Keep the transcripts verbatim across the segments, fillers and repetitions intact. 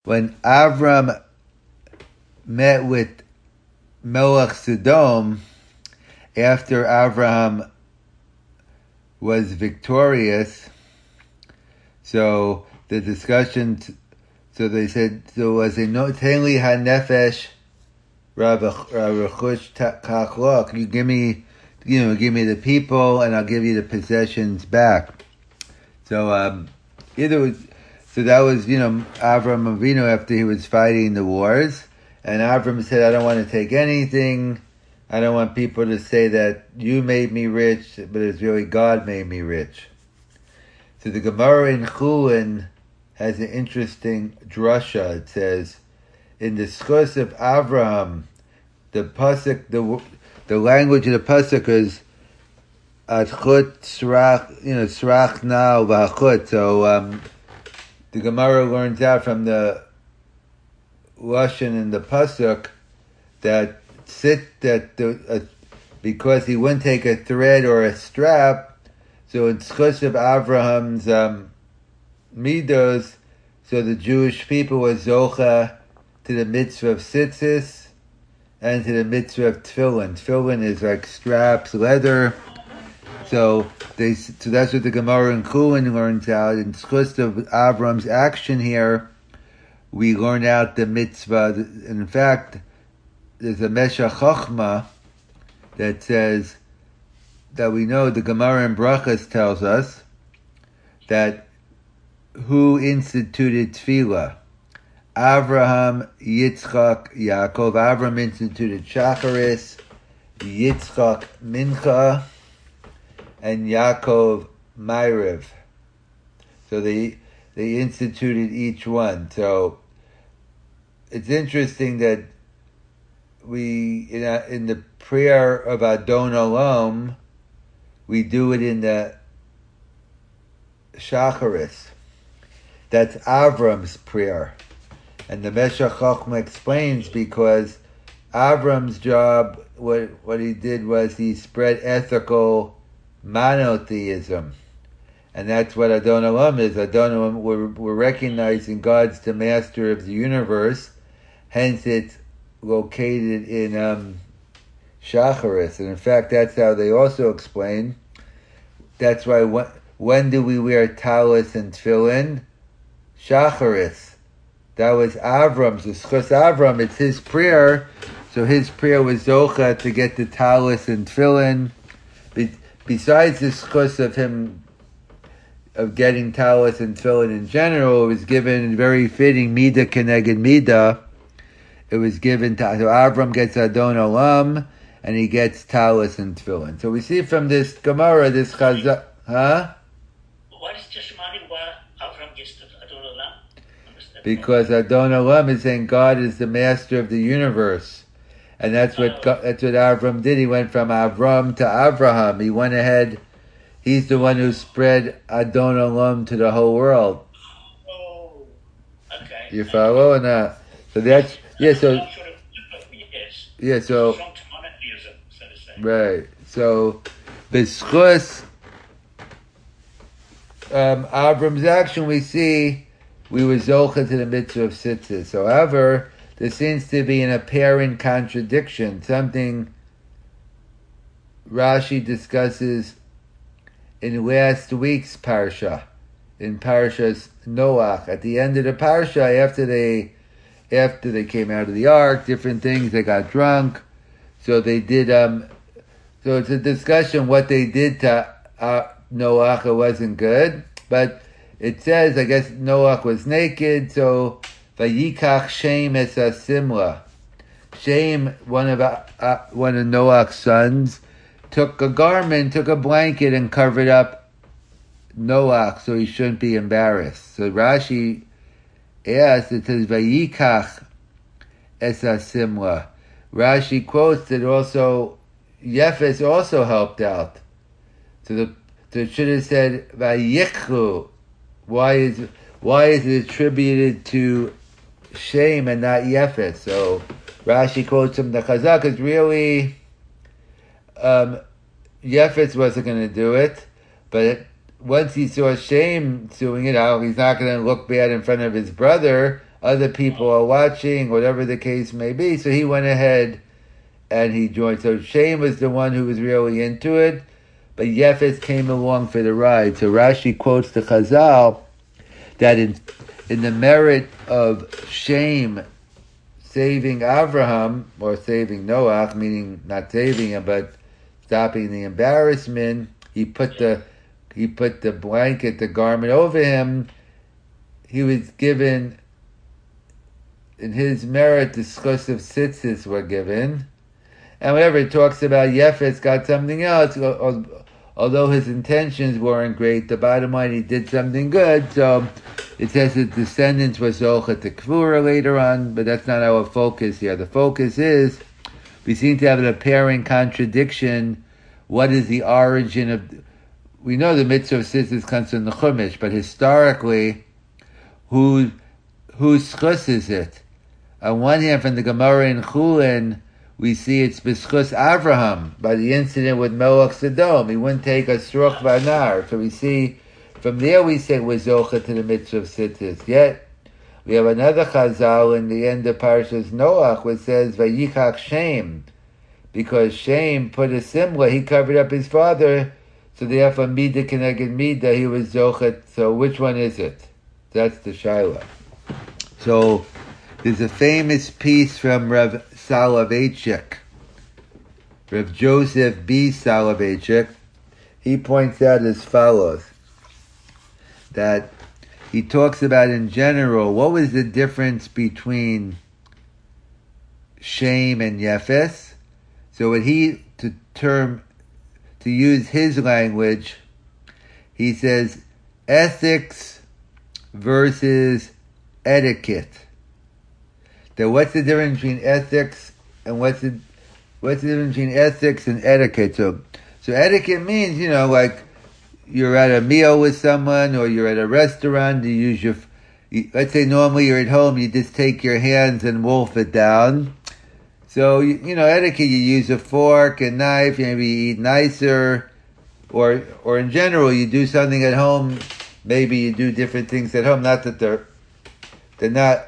when Avram met with Melech Sodom, after Avraham was victorious, so the discussion, so they said, so was a no tenli hanefesh ravuchush kachlok. You give me, you know, give me the people, and I'll give you the possessions back. So um, either was, so that was, you know, Avram Avinu after he was fighting the wars, and Avram said, I don't want to take anything. I don't want people to say that you made me rich, but it's really God made me rich. So the Gemara in Chulin has an interesting drasha. It says, in the schus of Avraham, the pasuk, the the language of the pasuk is Adchut Srach, you know, Srach now Vachut. So um, the Gemara learns out from the lashon in the pasuk that sit that the, uh, because he wouldn't take a thread or a strap, so in schus of Avraham's um, midos, so the Jewish people was zocha to the mitzvah of tzitzis and to the mitzvah of tefillin. Tefillin is like straps, leather. So they, so that's what the Gemara in Chulin learns out. In schus of Avram's action here, we learn out the mitzvah. In fact, there's a Meshech Chochma that says that we know the Gemara in Brachas tells us that who instituted tefillah? Avraham, Yitzchak, Yaakov. Avraham instituted Shacharis, Yitzchak Mincha, and Yaakov Ma'ariv. So they they instituted each one. So it's interesting that we in a, in the prayer of Adon Olam, we do it in the Shacharis. That's Avram's prayer. And the Meshech Chochma explains because Avram's job, what what he did was he spread ethical monotheism. And that's what Adon Olam is. Adon Olam, we're, we're recognizing God's the master of the universe, hence it's located in um, Shacharis. And in fact, that's how they also explain. That's why when, when do we wear talis and tefillin? Shacharis. That was Avram's. The schus Avram, it's his prayer. So his prayer was zocha to get the talis and tefillin. Be, besides the schus of him of getting talis and tefillin in general, it was given very fitting midah keneged midah. It was given to, so Avram gets Adon Olam, and he gets talis and tefillin. So we see from this Gemara, this Chazal, huh? What is testimony why Avram gets to Adon Olam? Because Adon Olam is saying God is the master of the universe. And that's what oh. God, that's what Avram did. He went from Avram to Avraham. He went ahead, he's the one who spread Adon Olam to the whole world. Oh, okay. You follow or not? So that's, yeah, so, yes. yeah, so, Strong to monotheism, so to say. right. So, b'schus um, Avram's action, we see we were zocha to the mitzvah of tzitzis. However, there seems to be an apparent contradiction. Something Rashi discusses in last week's parsha, in Parshas Noach. At the end of the parsha, after they after they came out of the ark, different things, they got drunk. So they did, um, so it's a discussion what they did to uh, Noach. It wasn't good. But it says, I guess Noach was naked, so Vayikach Shem es Simla. Shem, one of uh, uh, one of Noach's sons, took a garment, took a blanket, and covered up Noach so he shouldn't be embarrassed. So Rashi asks, it says Vayikach es Simla. Rashi quotes that also Yefes also helped out. So the so it should have said Vayikchu. Why is why is it attributed to Shem and not Yefes? So Rashi quotes from the Chazak is really um, Yefes wasn't going to do it, but it, once he saw Shem doing it, how he's not going to look bad in front of his brother. other people are watching, whatever the case may be. So he went ahead and he joined. So Shem was the one who was really into it, but Yefes came along for the ride. So Rashi quotes the Chazal that in in the merit of Shem saving Avraham, or saving Noach, meaning not saving him, but stopping the embarrassment, he put the he put the blanket, the garment over him. He was given, in his merit, discursive tzitzis were given. And whenever it talks about Yefes got something else, although his intentions weren't great, the bottom line, he did something good. So it says his descendants were Zochet to Kvura later on, but that's not our focus here. The focus is, we seem to have an apparent contradiction. What is the origin of... We know the mitzvah of tzitzis comes from the Chumash, but historically, who, whose chus is it? On one hand, from the Gemara in Chulin, we see it's b'schus Avraham, by the incident with Melech Sodom. He wouldn't take a struch vanar. So we see, from there we say we're zocha to the mitzvah of tzitzis. Yet, we have another chazal in the end of Parshas Noach, which says, Vayichach Shem, because Shem put a simla, he covered up his father, so therefore Mida Keneged Mida, he was zochet. So which one is it? That's the Shaila. So, there's a famous piece from Rav Soloveitchik, Rav Joseph B. Soloveitchik. He points out as follows, that he talks about in general, what was the difference between Shem and Yefes? So what he, to term, to use his language, he says ethics versus etiquette. That what's the difference between ethics and what's the what's the difference between ethics and etiquette? So, so etiquette means, you know, like you're at a meal with someone or you're at a restaurant. You use your, you, let's say normally you're at home, you just take your hands and wolf it down. So you, you know, etiquette, you use a fork and knife. Maybe you eat nicer, or or in general, you do something at home. Maybe you do different things at home. Not that they're they're not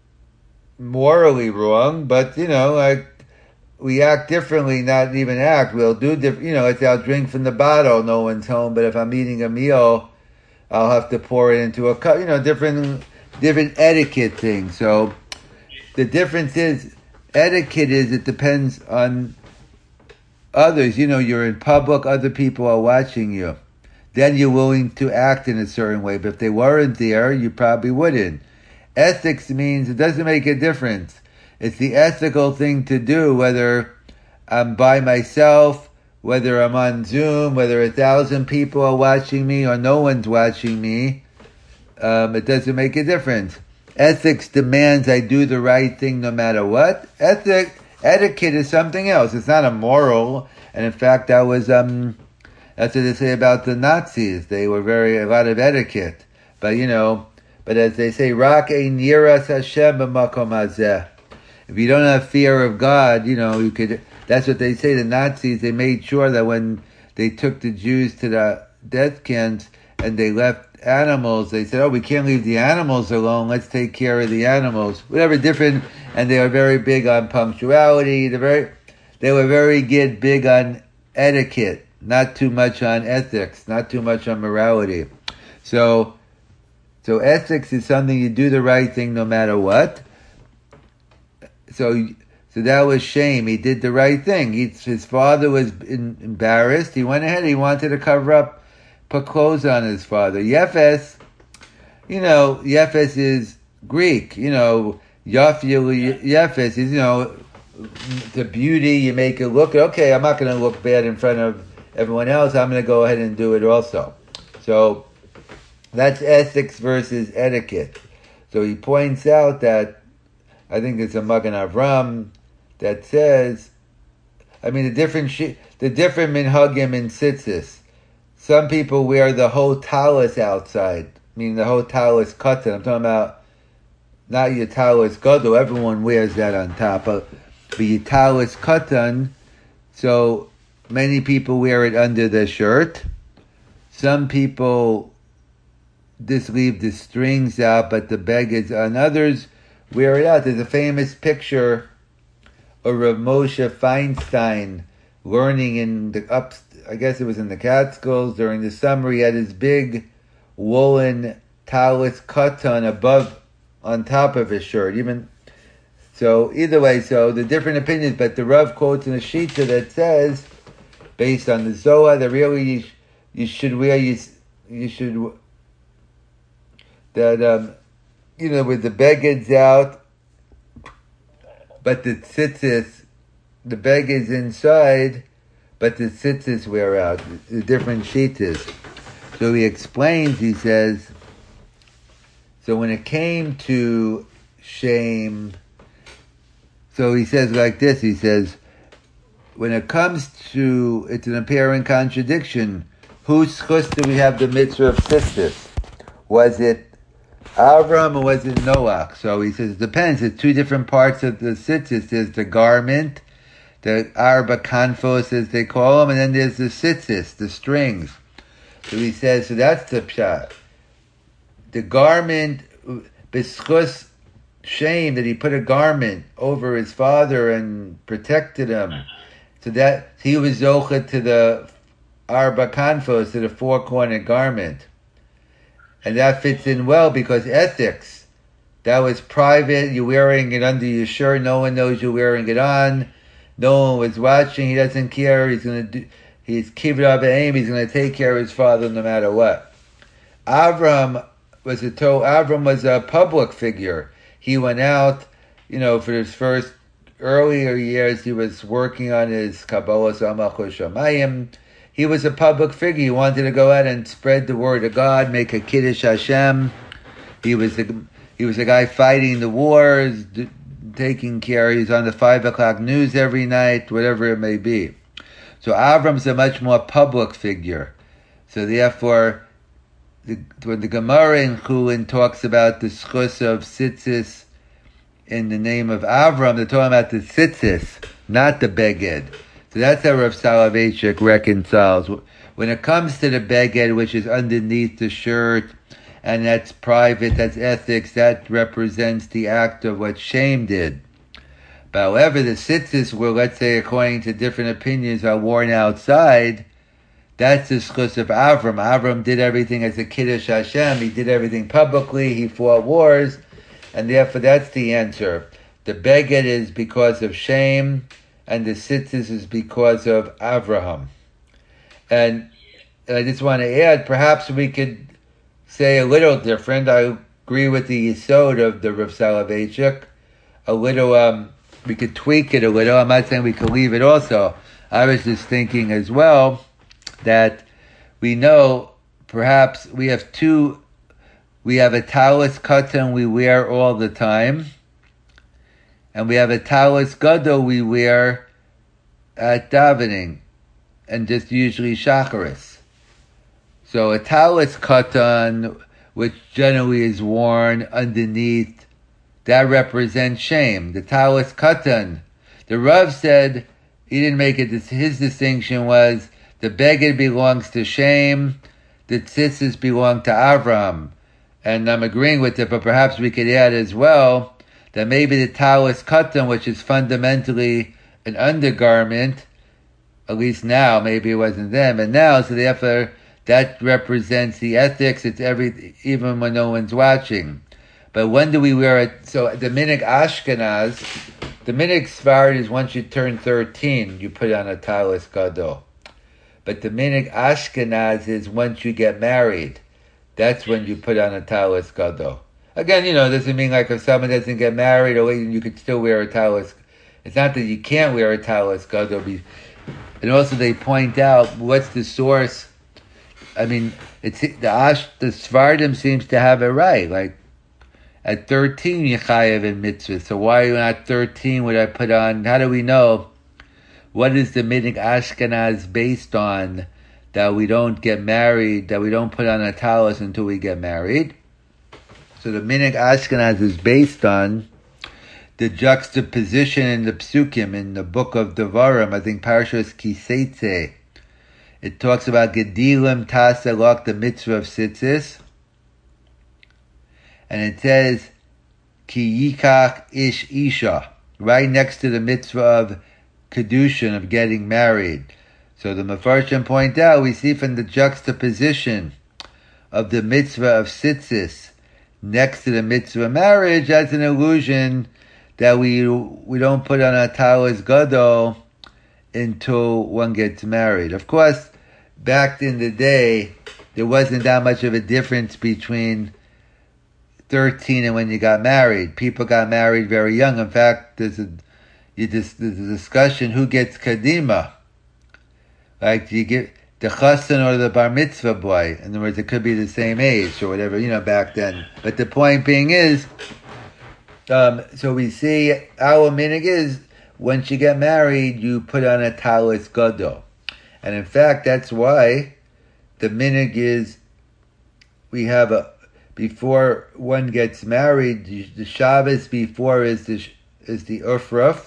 morally wrong, but you know, like we act differently, not even act. We'll do different, you know, it's I'll drink from the bottle, no one's home, but if I'm eating a meal, I'll have to pour it into a cup, you know, different, different etiquette things. So the difference is, etiquette is, it depends on others. You know, you're in public, other people are watching you. Then you're willing to act in a certain way, but if they weren't there, you probably wouldn't. Ethics means it doesn't make a difference. It's the ethical thing to do, whether I'm by myself, whether I'm on Zoom, whether a thousand people are watching me or no one's watching me. Um, it doesn't make a difference. Ethics demands I do the right thing no matter what. Ethic, etiquette is something else. It's not a moral. And in fact, that was, um, that's what they say about the Nazis. They were very, a lot of etiquette. But, you know, but as they say, Rak ein yiras Hashem b'makom hazeh. If you don't have fear of God, you know, you could, that's what they say, the Nazis, they made sure that when they took the Jews to the death camps and they left animals, they said, oh, we can't leave the animals alone, let's take care of the animals. Whatever, different, and they were very big on punctuality, they very, they were very good, big on etiquette, not too much on ethics, not too much on morality. So, So ethics is something you do the right thing no matter what. So, so that was Shem. He did the right thing. He, his father was in, embarrassed. He went ahead. He wanted to cover up, put clothes on his father. Yefes, you know, Yefes is Greek. You know, Yafil Yefes is, you know, the beauty. You make it look, okay, I'm not going to look bad in front of everyone else. I'm going to go ahead and do it also. So, that's ethics versus etiquette. So he points out that, I think it's a Magen Avram that says, I mean, the different sh- the different minhagim in tzitzis. Some people wear the whole talis outside, meaning the whole talis katan. I'm talking about not your talis gadol. Everyone wears that on top, but, but your talis katan. So many people wear it under the shirt. Some people just leave the strings out, but the begeds, and others wear it out. There's a famous picture of Rav Moshe Feinstein learning in the up, I guess it was in the Catskills during the summer. He had his big woolen talis katan above, on top of his shirt. Even so, either way, so the different opinions, but the Rav quotes in a shita that says, based on the Zohar, that really you, you should wear, you, you should, that, um, you know, with the begeds out, but the tzitzis, the begeds inside, but the tzitzis wear out, the different shitas. So he explains, he says, so when it came to shame, so he says like this, he says, when it comes to, it's an apparent contradiction, whose schus do we have the mitzvah of tzitzis? Was it Avram or was it Noach? So he says, it depends, it's two different parts of the tzitzis. There's the garment, the arba kanfos as they call them, and then there's the tzitzis, the strings. So he says, so that's the pshat. The garment, b'schus shame that he put a garment over his father and protected him. So that he was zocha to the arba kanfos, to the four-cornered garment. And that fits in well because ethics, that was private, you're wearing it under your shirt, no one knows you're wearing it on, no one was watching, he doesn't care, he's going to do, he's keep it up at aim, he's going to take care of his father no matter what. Avram was a to Avram was a public figure. He went out, you know, for his first earlier years, he was working on his Kabbalah Samachos Shamayim. He was a public figure. He wanted to go out and spread the word of God, make a Kiddush Hashem. He was a, he was a guy fighting the wars, d- taking care. He's on the five o'clock news every night, whatever it may be. So Avram's a much more public figure. So therefore, the, when the Gemara in Chulin talks about the schus of tzitzis in the name of Avram, they're talking about the tzitzis, not the beged. So that's how Rav Soloveitchik reconciles. When it comes to the beged, which is underneath the shirt, and that's private, that's ethics, that represents the act of what shame did. But however, the tzitzis were, let's say, according to different opinions, are worn outside, that's the schus of Avram. Avram did everything as a Kiddush Hashem. He did everything publicly. He fought wars. And therefore, that's the answer. The beged is because of shame, and the tzitzis is because of Avraham. And I just want to add, perhaps we could say a little different. I agree with the yesod of the Rav Soloveitchik. A little, um, we could tweak it a little. I'm not saying we could leave it also. I was just thinking as well that we know perhaps we have two, we have a talis katan we wear all the time, and we have a talis gadol we wear at davening, and just usually shacharis. So a talis katan, which generally is worn underneath, that represents shame. The talis katan, the Rav said, he didn't make it, his distinction was, the beged belongs to shame, the tzitzis belong to Avram. And I'm agreeing with it, but perhaps we could add as well, that maybe the talis katan, which is fundamentally an undergarment, at least now, maybe it wasn't then, but now, so therefore, that represents the ethics, it's every, even when no one's watching. But when do we wear it? So the minig Ashkenaz, the minig Sfarad is once you turn thirteen, you put on a talis gadol. But the minig Ashkenaz is once you get married, that's when you put on a talis gadol. Again, you know, it doesn't mean like if someone doesn't get married, or you could still wear a talis. It's not that you can't wear a talis gadol. And also they point out, what's the source? I mean, it's the Ash, the Svardim seems to have it right. Like, at thirteen, you chayav in mitzvah. So why are you not thirteen? Would I put on? How do we know? What is the minig Ashkenaz based on that we don't get married, that we don't put on a talis until we get married? So the minig Ashkenaz is based on the juxtaposition in the psukim in the book of Devarim. I think Parashas Kiseitze. It talks about Gedilim Tasalok, the mitzvah of tzitzis. And it says, ki yikach ish isha, right next to the mitzvah of kedushin, of getting married. So the Mefarshim point out, we see from the juxtaposition of the mitzvah of tzitzis next to the mitzvah of marriage, that's an illusion that we we don't put on a talis gadol until one gets married. Of course, back in the day, there wasn't that much of a difference between thirteen and when you got married. People got married very young. In fact, there's a you just there's a discussion who gets kadima. Like, do you get the chassan or the bar mitzvah boy? In other words, it could be the same age or whatever, you know, back then. But the point being is, um, so we see our minig is, once you get married, you put on a talis gadol. And in fact, that's why the minig is, we have a, before one gets married, the Shabbos before is the, is the Ufruf,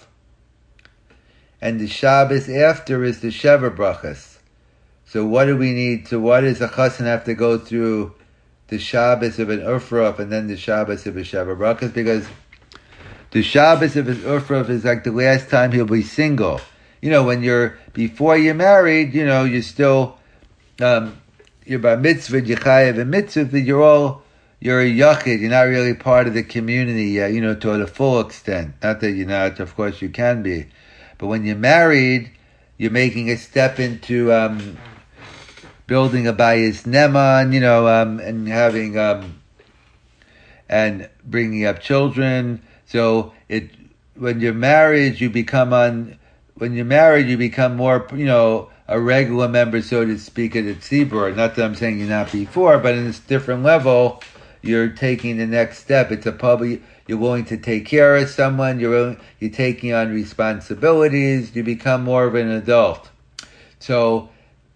and the Shabbos after is the Sheva Brachas. So what do we need? So why does a chassan have to go through the Shabbos of an Ufruf and then the Shabbos of a Sheva Brachas? Because the Shabbos of an Ufruf is like the last time he'll be single. You know, when you're, before you're married, you know, you're still, um, you're bar mitzvah, you're chayav and mitzvah, but you're all, you're a yachid, you're not really part of the community yet, you know, to the full extent. Not that you're not, of course you can be. But when you're married, you're making a step into um, building a bayis neman, you know, um, and having, um, and bringing up children. So it, when you're married, you become on, when you're married, you become more, you know, a regular member, so to speak, of the tzibur. Not that I'm saying you're not before, but in this different level, you're taking the next step. It's a public, you're willing to take care of someone, you're you're taking on responsibilities, you become more of an adult. So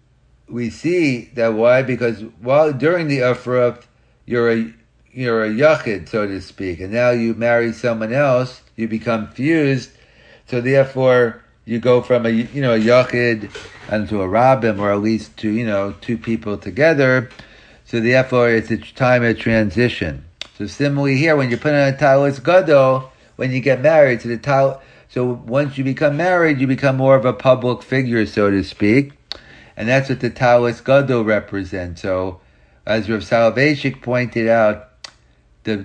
we see that why? Because while during the Ufruf, you're a you're a yachid, so to speak, and now you marry someone else, you become fused. So therefore, you go from a you know a yachid into a rabbim, or at least to you know two people together. So therefore, it's a time of transition. So similarly here, when you put on a talis gadol, when you get married, so the tal, so once you become married, you become more of a public figure, so to speak, and that's what the talis gadol represents. So, as Rav Soloveitchik pointed out, the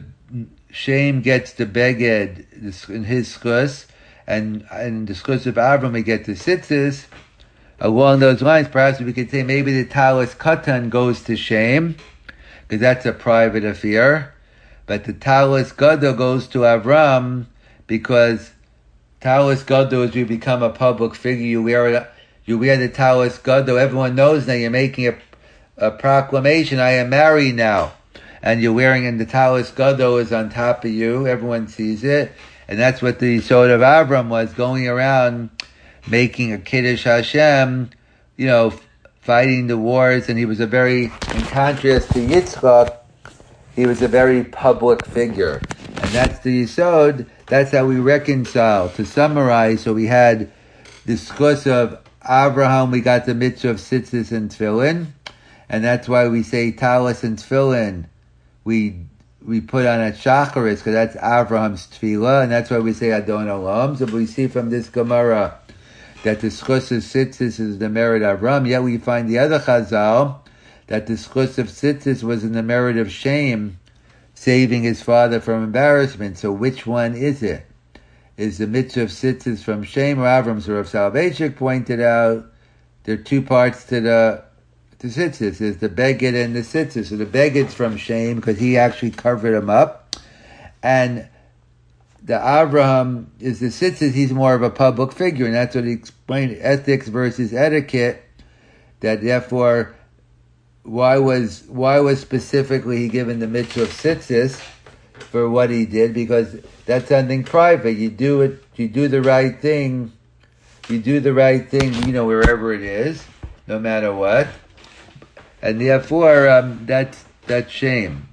Shem gets the beged in his schus, and in the schus of Avram we get the tzitzis. Along those lines, perhaps we could say maybe the talis katan goes to Shem, because that's a private affair. But the talis gadol goes to Avram, because talis gadol, as you become a public figure, you wear you wear the talis gadol. Everyone knows now you're making a, a proclamation. I am married now, and you're wearing, and the talis gadol is on top of you. Everyone sees it, and that's what the Yisod of Avram was, going around making a kiddush Hashem, you know, fighting the wars, and he was a very, in contrast to Yitzchak, he was a very public figure. And that's the Yisod, that's how we reconcile. To summarize, so we had the schus of Abraham, we got the mitzvah of tzitzis and tefillin, and that's why we say talis and tefillin, we we put on a shacharis, because that's Abraham's tefillah, and that's why we say Adon Olam. So we see from this Gemara that the schus of tzitzis is the merit of Avram, yet we find the other chazal, that the schus of tzitzis was in the merit of Shem, saving his father from embarrassment. So which one is it? Is the mitzvah of tzitzis from Shem or Avram? So Rav Soloveitchik pointed out there are two parts to the to tzitzis. There's the beged and the tzitzis. So the beged's from Shem because he actually covered him up, and the Abraham is the tzitzis. He's more of a public figure, and that's what he explained: ethics versus etiquette. That therefore, why was why was specifically he given the mitzvah of tzitzis for what he did? Because that's something private. You do it. You do the right thing. You do the right thing. You know, wherever it is, no matter what, and therefore um, that's that's shame.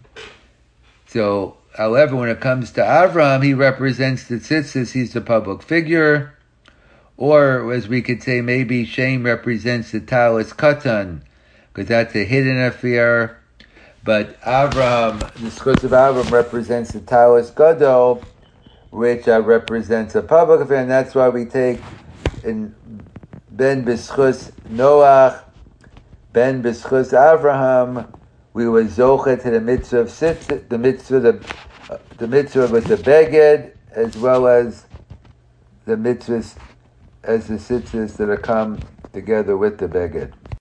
So, however, when it comes to Avram, he represents the tzitzis. He's the public figure, or as we could say, maybe Shem represents the talis katan, because that's a hidden affair. But Avraham, the schus of Avraham represents the Talis Gadol, which uh, represents a public affair, and that's why we take in Ben B'schus Noach, Ben B'schus Avraham, we were zochet to the mitzvah of sitzit, the mitzvah, the, uh, the mitzvah with the beged, as well as the mitzvahs, as the sitzahs that are come together with the beged.